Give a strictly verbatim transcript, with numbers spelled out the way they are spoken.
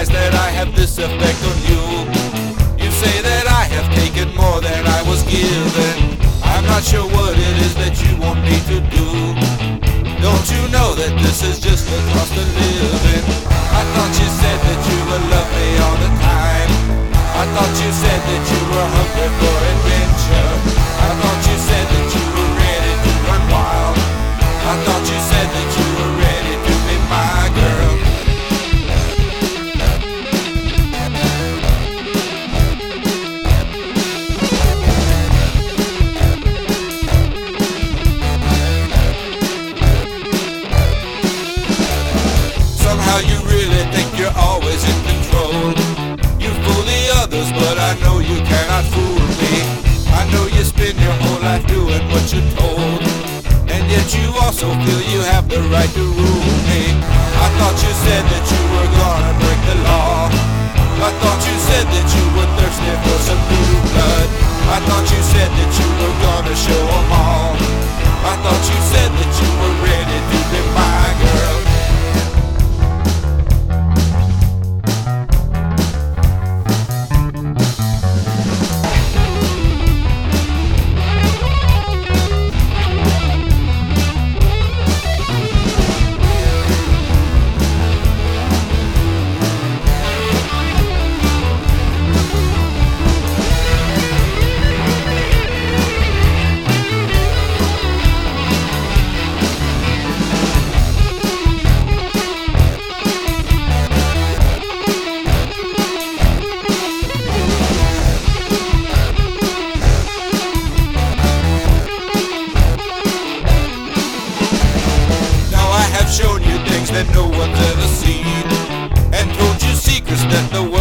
surprised that I have this effect on you. You say that I have taken more than I was given. I'm not sure what it is that you want me to do. Don't you know that this is just a cost of living? I thought you said that you would love me all the time. I thought you said that you were hungry for adventure. I thought you said that you were ready to run wild. I thought you said that you were ready to be my girl. Somehow you really think you're always in control. You fool the others, but I know you cannot fool me. I know you spend your whole life doing what you're told, and yet you also feel you have the right to rule me. I thought you said that you were gonna break the law. I thought you said that you were thirsty for some new blood. I thought you said that you were gonna show them all. I thought you said that you were ready to be my girl. Shown you things that no one's ever seen, and told you secrets that no